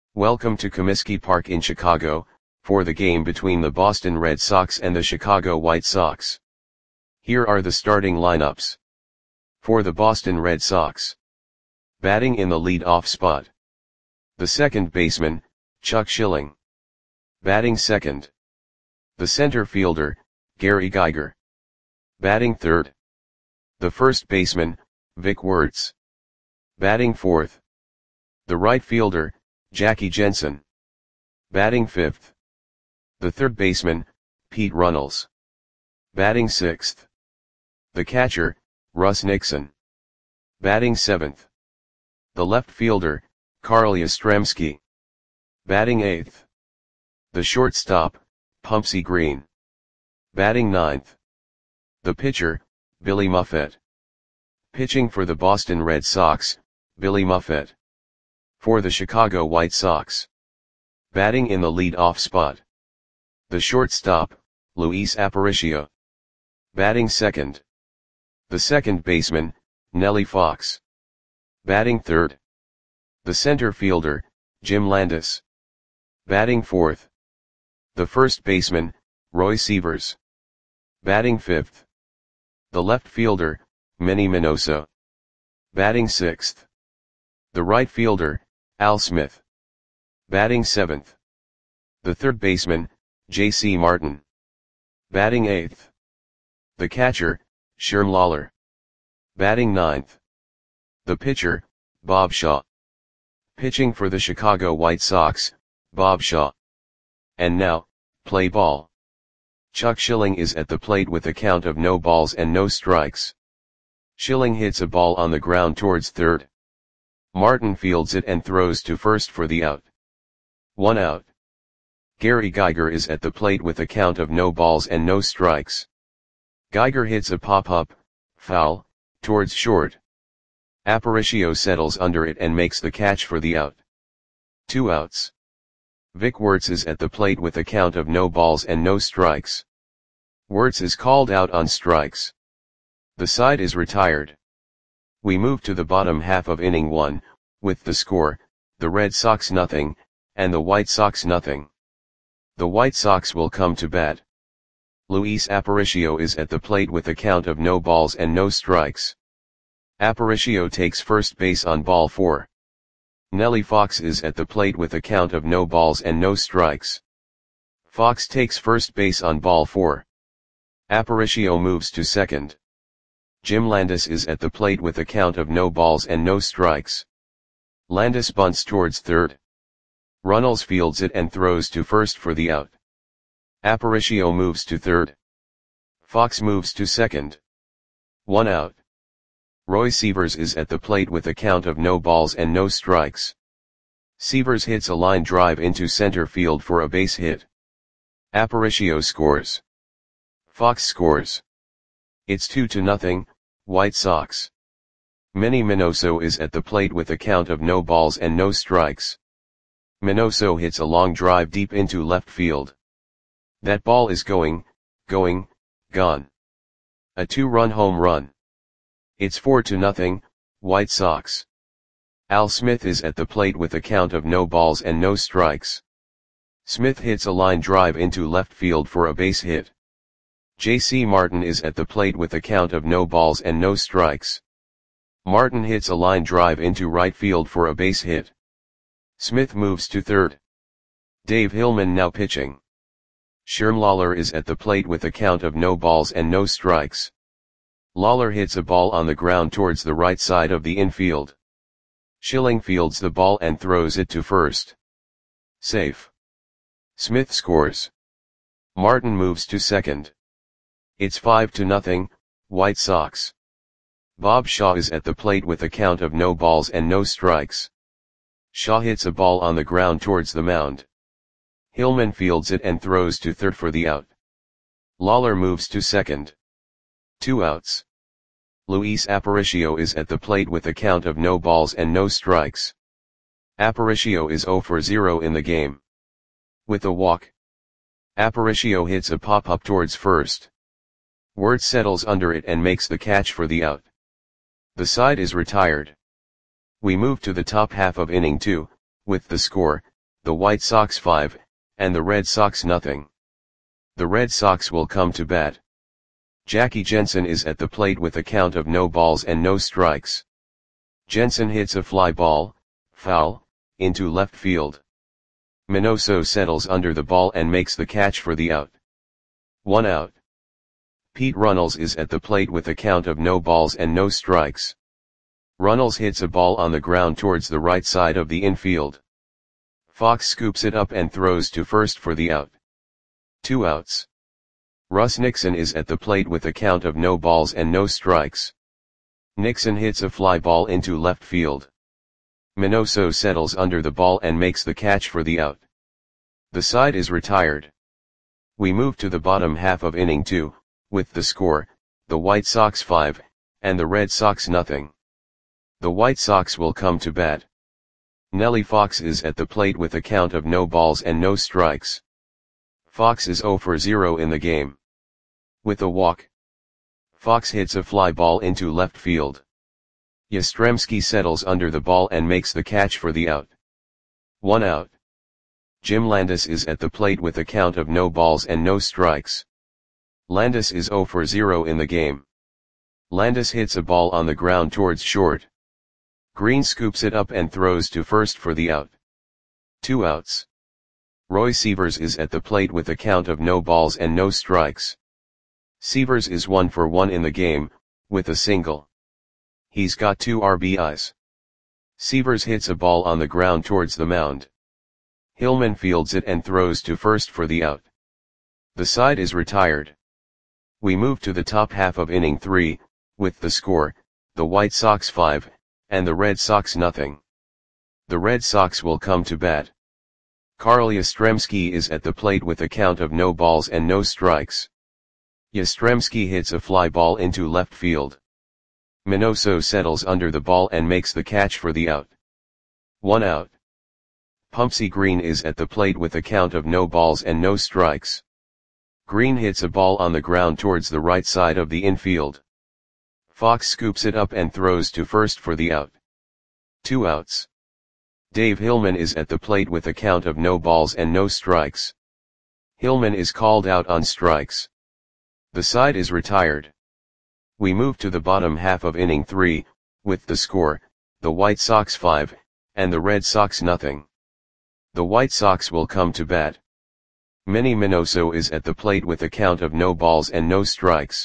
Welcome to Comiskey Park in Chicago, for the game between the Boston Red Sox and the Chicago White Sox. Here are the starting lineups. For the Boston Red Sox. Batting in the lead-off spot. The second baseman, Chuck Schilling. Batting second. The center fielder, Gary Geiger. Batting third. The first baseman, Vic Wertz. Batting fourth. The right fielder, Jackie Jensen. Batting fifth. The third baseman, Pete Runnels. Batting sixth. The catcher, Russ Nixon. Batting seventh. The left fielder, Carl Yastrzemski. Batting eighth. The shortstop, Pumpsie Green. Batting ninth. The pitcher, Billy Muffet. Pitching for the Boston Red Sox, Billy Muffet. For the Chicago White Sox. Batting in the lead-off spot. The shortstop, Luis Aparicio. Batting second. The second baseman, Nellie Fox. Batting third. The center fielder, Jim Landis. Batting fourth. The first baseman, Roy Sievers. Batting fifth. The left fielder, Manny Minoso. Batting sixth. The right fielder, Al Smith. Batting seventh. The third baseman, J.C. Martin. Batting eighth. The catcher, Sherm Lawler. Batting ninth. The pitcher, Bob Shaw. Pitching for the Chicago White Sox, Bob Shaw. And now, play ball. Chuck Schilling is at the plate with a count of no balls and no strikes. Schilling hits a ball on the ground towards third. Martin fields it and throws to first for the out. 1 out. Gary Geiger is at the plate with a count of no balls and no strikes. Geiger hits a pop-up, foul, towards short. Aparicio settles under it and makes the catch for the out. 2 outs. Vic Wertz is at the plate with a count of no balls and no strikes. Wertz is called out on strikes. The side is retired. We move to the bottom half of inning 1, with the score, the Red Sox nothing, and the White Sox nothing. The White Sox will come to bat. Luis Aparicio is at the plate with a count of no balls and no strikes. Aparicio takes first base on ball 4. Nellie Fox is at the plate with a count of no balls and no strikes. Fox takes first base on ball 4. Aparicio moves to second. Jim Landis is at the plate with a count of no balls and no strikes. Landis bunts towards third. Runnels fields it and throws to first for the out. Aparicio moves to third. Fox moves to second. 1 out. Roy Sievers is at the plate with a count of no balls and no strikes. Sievers hits a line drive into center field for a base hit. Aparicio scores. Fox scores. It's 2-0, White Sox. Manny Minoso is at the plate with a count of no balls and no strikes. Minoso hits a long drive deep into left field. That ball is gone. A 2-run home run. It's 4-0, White Sox. Al Smith is at the plate with a count of no balls and no strikes. Smith hits a line drive into left field for a base hit. J.C. Martin is at the plate with a count of no balls and no strikes. Martin hits a line drive into right field for a base hit. Smith moves to third. Dave Hillman now pitching. Sherm Lawler is at the plate with a count of no balls and no strikes. Lawler hits a ball on the ground towards the right side of the infield. Schilling fields the ball and throws it to first. Safe. Smith scores. Martin moves to second. It's 5-0, White Sox. Bob Shaw is at the plate with a count of no balls and no strikes. Shaw hits a ball on the ground towards the mound. Hillman fields it and throws to third for the out. Lawler moves to second. 2 outs. Luis Aparicio is at the plate with a count of no balls and no strikes. Aparicio is 0 for 0 in the game. With a walk. Aparicio hits a pop-up towards first. Wertz settles under it and makes the catch for the out. The side is retired. We move to the top half of inning 2, with the score, the White Sox 5, and the Red Sox nothing. The Red Sox will come to bat. Jackie Jensen is at the plate with a count of no balls and no strikes. Jensen hits a fly ball, foul, into left field. Minoso settles under the ball and makes the catch for the out. 1 out. Pete Runnels is at the plate with a count of no balls and no strikes. Runnels hits a ball on the ground towards the right side of the infield. Fox scoops it up and throws to first for the out. 2 outs. Russ Nixon is at the plate with a count of no balls and no strikes. Nixon hits a fly ball into left field. Minoso settles under the ball and makes the catch for the out. The side is retired. We move to the bottom half of inning 2, with the score, the White Sox 5, and the Red Sox nothing. The White Sox will come to bat. Nellie Fox is at the plate with a count of no balls and no strikes. Fox is 0 for 0 in the game. With a walk, Fox hits a fly ball into left field. Yastrzemski settles under the ball and makes the catch for the out. 1 out. Jim Landis is at the plate with a count of no balls and no strikes. Landis is 0 for 0 in the game. Landis hits a ball on the ground towards short. Green scoops it up and throws to first for the out. 2 outs. Roy Sievers is at the plate with a count of no balls and no strikes. Sievers is 1 for 1 in the game, with a single. He's got 2 RBIs. Sievers hits a ball on the ground towards the mound. Hillman fields it and throws to first for the out. The side is retired. We move to the top half of inning 3, with the score, the White Sox 5, and the Red Sox nothing. The Red Sox will come to bat. Carl Yastrzemski is at the plate with a count of no balls and no strikes. Yastrzemski hits a fly ball into left field. Minoso settles under the ball and makes the catch for the out. 1 out. Pumpsy Green is at the plate with a count of no balls and no strikes. Green hits a ball on the ground towards the right side of the infield. Fox scoops it up and throws to first for the out. 2 outs. Dave Hillman is at the plate with a count of no balls and no strikes. Hillman is called out on strikes. The side is retired. We move to the bottom half of inning 3, with the score, the White Sox 5, and the Red Sox nothing. The White Sox will come to bat. Manny Minoso is at the plate with a count of no balls and no strikes.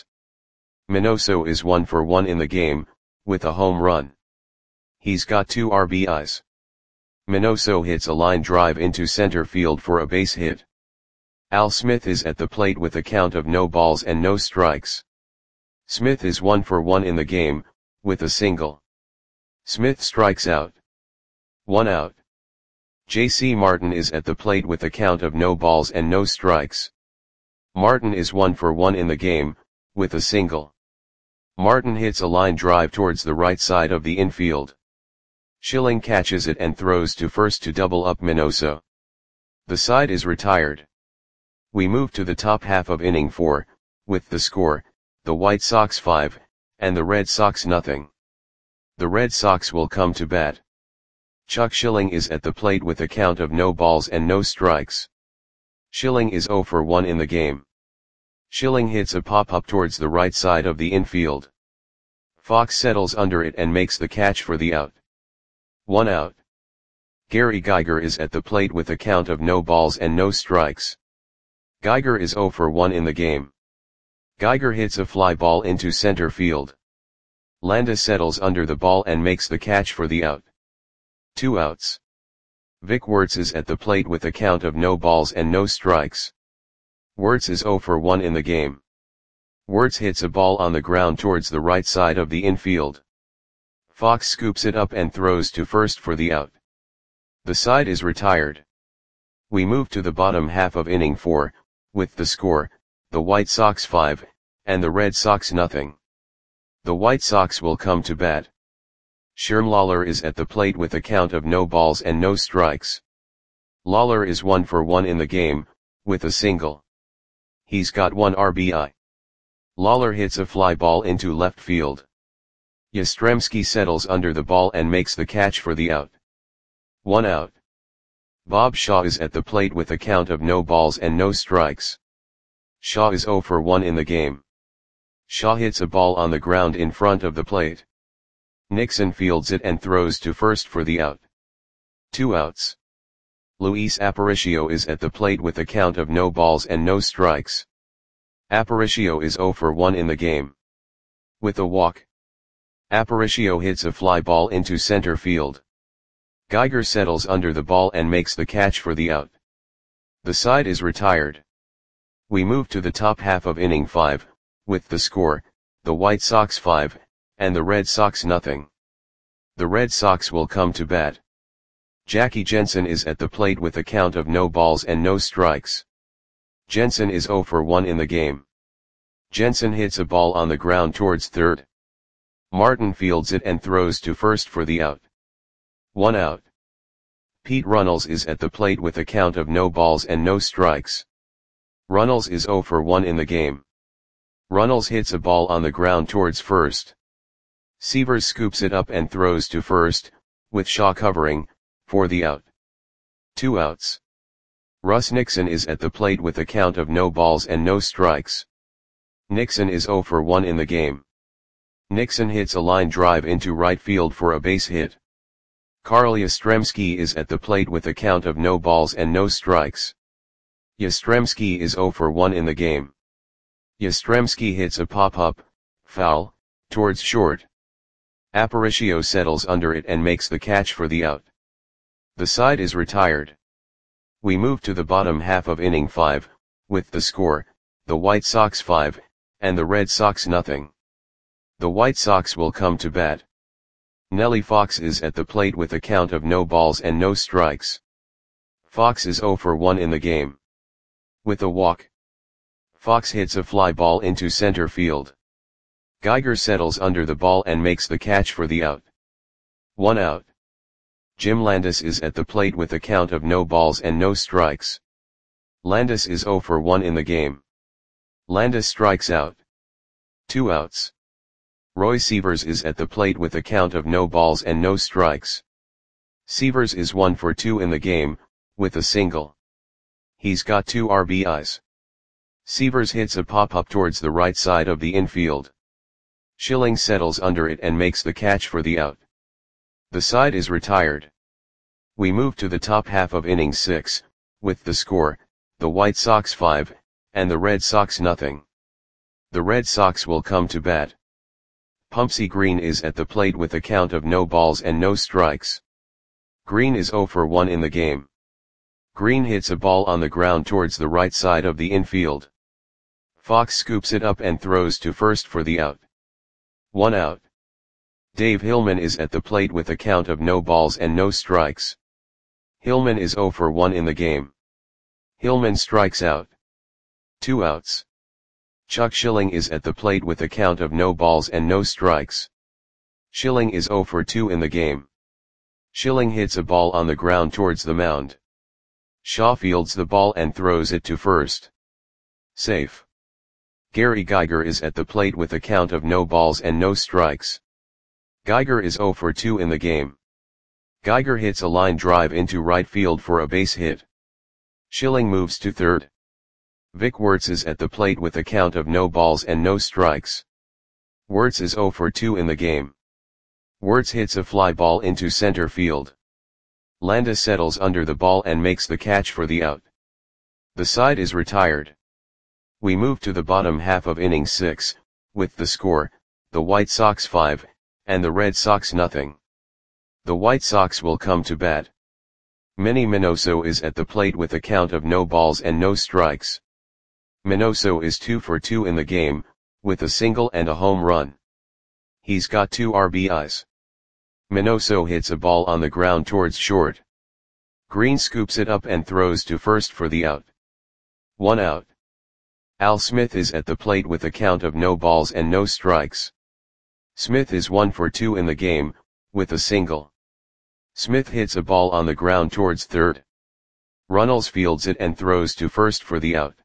Minoso is 1 for 1 in the game, with a home run. He's got 2 RBIs. Minoso hits a line drive into center field for a base hit. Al Smith is at the plate with a count of no balls and no strikes. Smith is 1 for 1 in the game, with a single. Smith strikes out. 1 out. J.C. Martin is at the plate with a count of no balls and no strikes. Martin is 1 for 1 in the game, with a single. Martin hits a line drive towards the right side of the infield. Schilling catches it and throws to first to double up Minoso. The side is retired. We move to the top half of inning 4, with the score, the White Sox 5, and the Red Sox nothing. The Red Sox will come to bat. Chuck Schilling is at the plate with a count of no balls and no strikes. Schilling is 0 for 1 in the game. Schilling hits a pop-up towards the right side of the infield. Fox settles under it and makes the catch for the out. 1 out. Gary Geiger is at the plate with a count of no balls and no strikes. Geiger is 0 for 1 in the game. Geiger hits a fly ball into center field. Landis settles under the ball and makes the catch for the out. 2 outs. Vic Wertz is at the plate with a count of no balls and no strikes. Wertz is 0 for 1 in the game. Wertz hits a ball on the ground towards the right side of the infield. Fox scoops it up and throws to first for the out. The side is retired. We move to the bottom half of inning 4, with the score, the White Sox 5, and the Red Sox nothing. The White Sox will come to bat. Sherm Lawler is at the plate with a count of no balls and no strikes. Lawler is 1 for 1 in the game, with a single. He's got 1 RBI. Lawler hits a fly ball into left field. Yastrzemski settles under the ball and makes the catch for the out. 1 out. Bob Shaw is at the plate with a count of no balls and no strikes. Shaw is 0 for 1 in the game. Shaw hits a ball on the ground in front of the plate. Nixon fields it and throws to first for the out. 2 outs. Luis Aparicio is at the plate with a count of no balls and no strikes. Aparicio is 0 for 1 in the game. With a walk, Aparicio hits a fly ball into center field. Geiger settles under the ball and makes the catch for the out. The side is retired. We move to the top half of inning 5, with the score, the White Sox 5, and the Red Sox nothing. The Red Sox will come to bat. Jackie Jensen is at the plate with a count of no balls and no strikes. Jensen is 0 for 1 in the game. Jensen hits a ball on the ground towards third. Martin fields it and throws to first for the out. 1 out. Pete Runnels is at the plate with a count of no balls and no strikes. Runnels is 0 for 1 in the game. Runnels hits a ball on the ground towards first. Sievers scoops it up and throws to first, with Shaw covering, for the out. 2 outs. Russ Nixon is at the plate with a count of no balls and no strikes. Nixon is 0 for 1 in the game. Nixon hits a line drive into right field for a base hit. Carl Yastrzemski is at the plate with a count of no balls and no strikes. Yastrzemski is 0 for 1 in the game. Yastrzemski hits a pop-up, foul, towards short. Aparicio settles under it and makes the catch for the out. The side is retired. We move to the bottom half of inning 5, with the score, the White Sox 5, and the Red Sox nothing. The White Sox will come to bat. Nellie Fox is at the plate with a count of no balls and no strikes. Fox is 0 for 1 in the game. With a walk, Fox hits a fly ball into center field. Geiger settles under the ball and makes the catch for the out. 1 out. Jim Landis is at the plate with a count of no balls and no strikes. Landis is 0 for 1 in the game. Landis strikes out. 2 outs. Roy Sievers is at the plate with a count of no balls and no strikes. Sievers is 1 for 2 in the game, with a single. He's got 2 RBIs. Sievers hits a pop-up towards the right side of the infield. Schilling settles under it and makes the catch for the out. The side is retired. We move to the top half of inning 6, with the score, the White Sox 5, and the Red Sox nothing. The Red Sox will come to bat. Pumpsie Green is at the plate with a count of no balls and no strikes. Green is 0 for 1 in the game. Green hits a ball on the ground towards the right side of the infield. Fox scoops it up and throws to first for the out. 1 out. Dave Hillman is at the plate with a count of no balls and no strikes. Hillman is 0 for 1 in the game. Hillman strikes out. 2 outs. Chuck Schilling is at the plate with a count of no balls and no strikes. Schilling is 0 for 2 in the game. Schilling hits a ball on the ground towards the mound. Shaw fields the ball and throws it to first. Safe. Gary Geiger is at the plate with a count of no balls and no strikes. Geiger is 0 for 2 in the game. Geiger hits a line drive into right field for a base hit. Schilling moves to third. Vic Wertz is at the plate with a count of no balls and no strikes. Wertz is 0 for 2 in the game. Wertz hits a fly ball into center field. Landis settles under the ball and makes the catch for the out. The side is retired. We move to the bottom half of inning 6, with the score, the White Sox 5, and the Red Sox nothing. The White Sox will come to bat. Manny Minoso is at the plate with a count of no balls and no strikes. Minoso is 2 for 2 in the game, with a single and a home run. He's got 2 RBIs. Minoso hits a ball on the ground towards short. Green scoops it up and throws to first for the out. 1 out. Al Smith is at the plate with a count of no balls and no strikes. Smith is 1 for 2 in the game, with a single. Smith hits a ball on the ground towards third. Runnels fields it and throws to first for the out.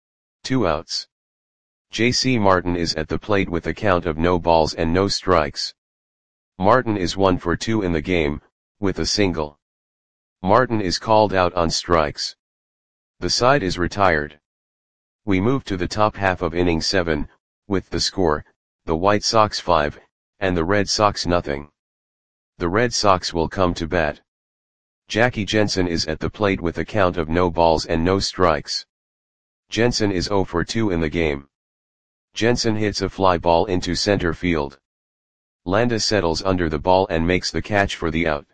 2 outs. J.C. Martin is at the plate with a count of no balls and no strikes. Martin is 1 for 2 in the game, with a single. Martin is called out on strikes. The side is retired. We move to the top half of inning 7, with the score, the White Sox 5, and the Red Sox nothing. The Red Sox will come to bat. Jackie Jensen is at the plate with a count of no balls and no strikes. Jensen is 0 for 2 in the game. Jensen hits a fly ball into center field. Landis settles under the ball and makes the catch for the out.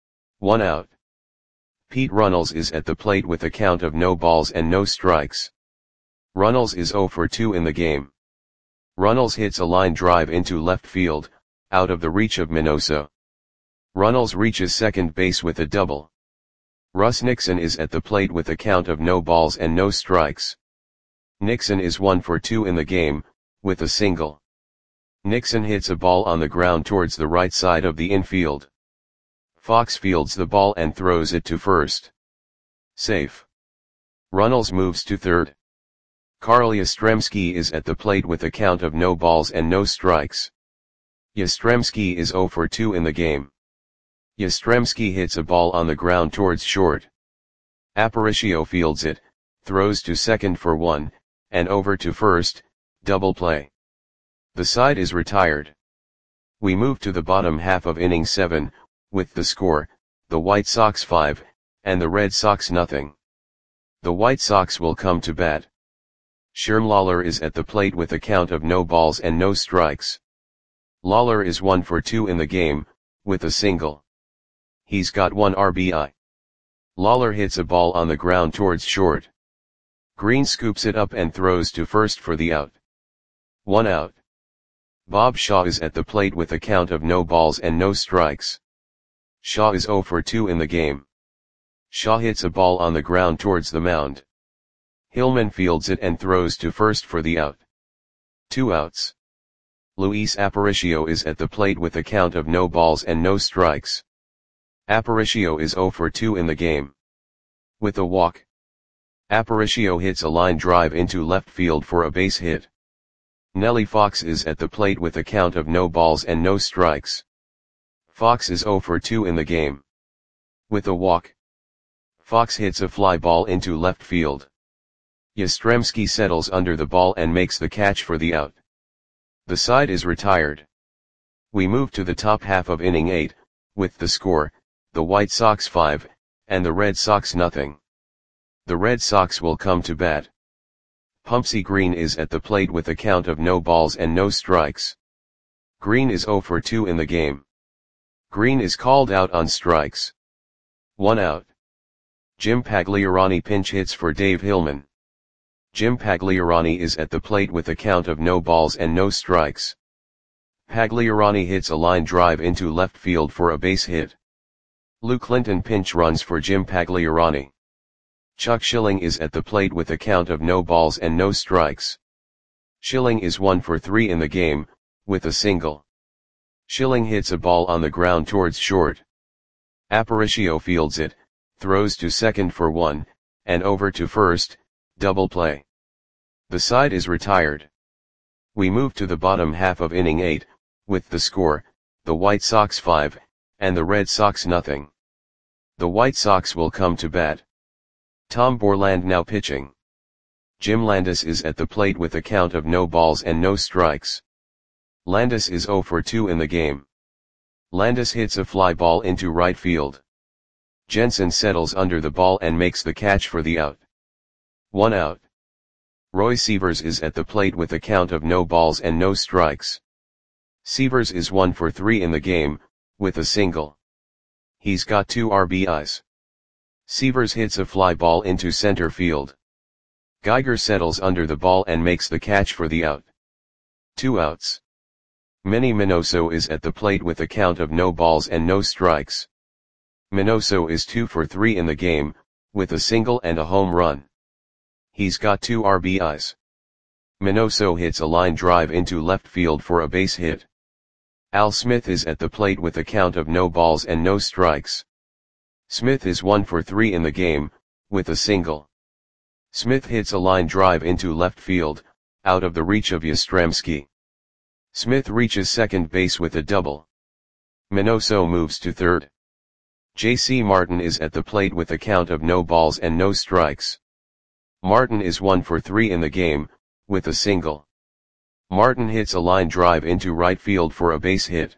1 out. Pete Runnels is at the plate with a count of no balls and no strikes. Runnels is 0 for 2 in the game. Runnels hits a line drive into left field, out of the reach of Minoso. Runnels reaches second base with a double. Russ Nixon is at the plate with a count of no balls and no strikes. Nixon is 1 for 2 in the game, with a single. Nixon hits a ball on the ground towards the right side of the infield. Fox fields the ball and throws it to first. Safe. Runnels moves to third. Carl Yastrzemski is at the plate with a count of no balls and no strikes. Yastrzemski is 0 for 2 in the game. Yastrzemski hits a ball on the ground towards short. Aparicio fields it, throws to second for 1, and over to first, double play. The side is retired. We move to the bottom half of inning 7, with the score, the White Sox 5, and the Red Sox nothing. The White Sox will come to bat. Sherm Lawler is at the plate with a count of no balls and no strikes. Lawler is 1 for 2 in the game, with a single. He's got 1 RBI. Lawler hits a ball on the ground towards short. Green scoops it up and throws to first for the out. 1 out. Bob Shaw is at the plate with a count of no balls and no strikes. Shaw is 0 for 2 in the game. Shaw hits a ball on the ground towards the mound. Hillman fields it and throws to first for the out. 2 outs. Luis Aparicio is at the plate with a count of no balls and no strikes. Aparicio is 0 for 2 in the game. With a walk. Aparicio hits a line drive into left field for a base hit. Nellie Fox is at the plate with a count of no balls and no strikes. Fox is 0 for 2 in the game. With a walk. Fox hits a fly ball into left field. Yastrzemski settles under the ball and makes the catch for the out. The side is retired. We move to the top half of inning 8, with the score, the White Sox 5, and the Red Sox nothing. The Red Sox will come to bat. Pumpsy Green is at the plate with a count of no balls and no strikes. Green is 0 for 2 in the game. Green is called out on strikes. 1 out. Jim Pagliarani pinch hits for Dave Hillman. Jim Pagliarani is at the plate with a count of no balls and no strikes. Pagliarani hits a line drive into left field for a base hit. Lou Clinton pinch runs for Jim Pagliarani. Chuck Schilling is at the plate with a count of no balls and no strikes. Schilling is 1 for 3 in the game, with a single. Schilling hits a ball on the ground towards short. Aparicio fields it, throws to second for 1, and over to first, double play. The side is retired. We move to the bottom half of inning 8, with the score, the White Sox 5, and the Red Sox nothing. The White Sox will come to bat. Tom Borland now pitching. Jim Landis is at the plate with a count of no balls and no strikes. Landis is 0 for 2 in the game. Landis hits a fly ball into right field. Jensen settles under the ball and makes the catch for the out. 1 out. Roy Sievers is at the plate with a count of no balls and no strikes. Sievers is 1 for 3 in the game, with a single. He's got 2 RBIs. Sievers hits a fly ball into center field. Geiger settles under the ball and makes the catch for the out. 2 outs. Manny Minoso is at the plate with a count of no balls and no strikes. Minoso is 2 for 3 in the game, with a single and a home run. He's got 2 RBIs. Minoso hits a line drive into left field for a base hit. Al Smith is at the plate with a count of no balls and no strikes. Smith is 1 for 3 in the game, with a single. Smith hits a line drive into left field, out of the reach of Yastrzemski. Smith reaches second base with a double. Minoso moves to third. J.C. Martin is at the plate with a count of no balls and no strikes. Martin is 1 for 3 in the game, with a single. Martin hits a line drive into right field for a base hit.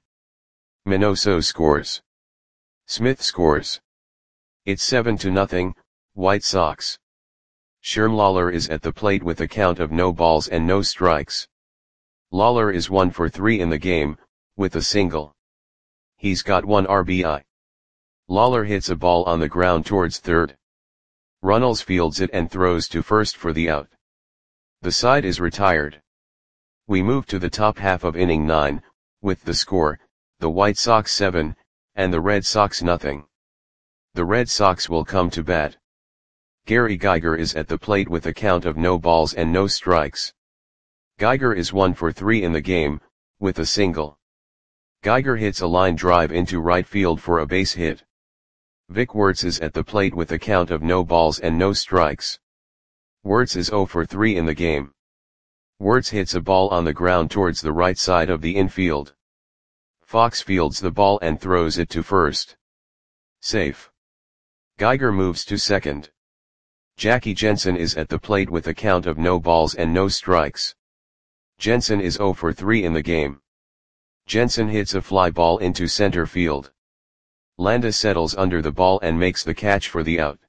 Minoso scores. Smith scores. It's 7-0, White Sox. Sherm Lawler is at the plate with a count of no balls and no strikes. Lawler is 1 for 3 in the game, with a single. He's got 1 RBI. Lawler hits a ball on the ground towards third. Runnels fields it and throws to first for the out. The side is retired. We move to the top half of inning 9, with the score, the White Sox 7, and the Red Sox nothing. The Red Sox will come to bat. Gary Geiger is at the plate with a count of no balls and no strikes. Geiger is 1 for 3 in the game, with a single. Geiger hits a line drive into right field for a base hit. Vic Wertz is at the plate with a count of no balls and no strikes. Wertz is 0 for 3 in the game. Wertz hits a ball on the ground towards the right side of the infield. Fox fields the ball and throws it to first. Safe. Geiger moves to second. Jackie Jensen is at the plate with a count of no balls and no strikes. Jensen is 0 for 3 in the game. Jensen hits a fly ball into center field. Landa settles under the ball and makes the catch for the out.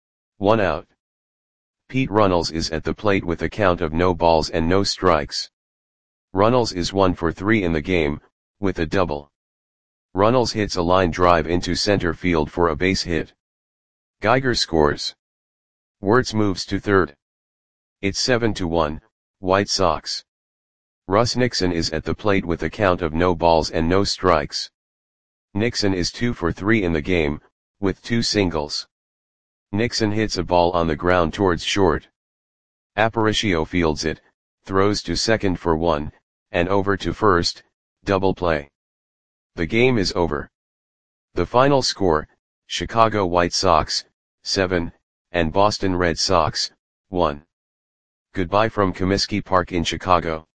1 out. Pete Runnels is at the plate with a count of no balls and no strikes. Runnels is 1 for 3 in the game, with a double. Runnels hits a line drive into center field for a base hit. Geiger scores. Wertz moves to third. It's 7-1, White Sox. Russ Nixon is at the plate with a count of no balls and no strikes. Nixon is 2 for 3 in the game, with 2 singles. Nixon hits a ball on the ground towards short. Aparicio fields it, throws to second for 1, and over to first, double play. The game is over. The final score, Chicago White Sox, 7, and Boston Red Sox, 1. Goodbye from Comiskey Park in Chicago.